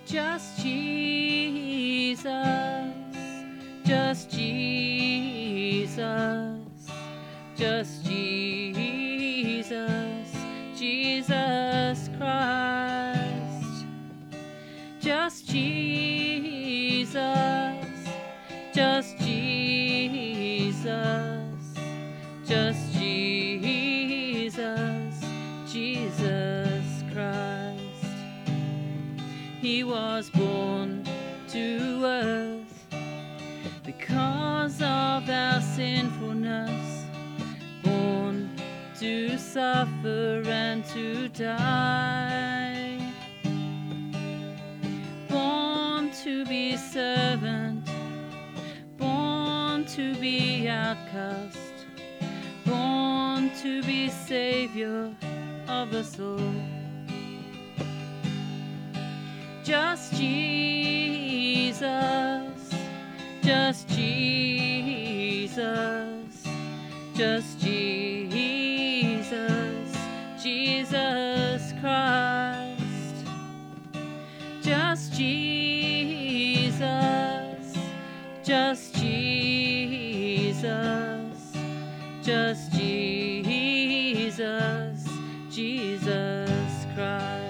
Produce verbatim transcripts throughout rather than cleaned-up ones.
Just Jesus, just Jesus, just Jesus, Jesus Christ. Just Jesus, just Jesus, just Jesus, Jesus Christ. He was born to earth because of our sinfulness, born to suffer and to die, born to be servant, born to be outcast, born to be Savior of us all. Just Jesus, just Jesus, just Jesus, Jesus Christ. Just Jesus, just Jesus, just Jesus, Jesus Christ.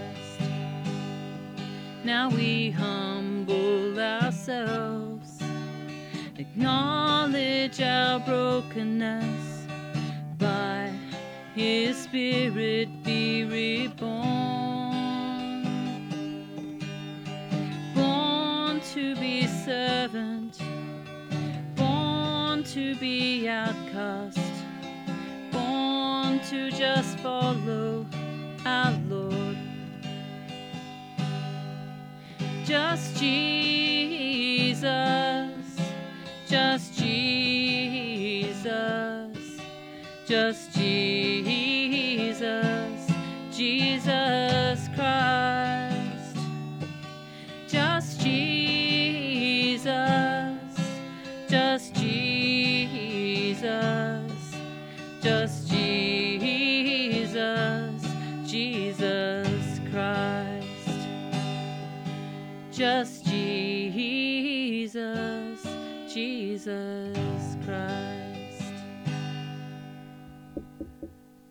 Now we humble ourselves, acknowledge our brokenness, by His Spirit be reborn, born to be servant, born to be outcast, born to just follow our Lord. Just Jesus, just Jesus, just Jesus, Jesus Christ. Just Jesus, just Jesus, just Jesus, Jesus Christ. Just Jesus, Jesus Christ.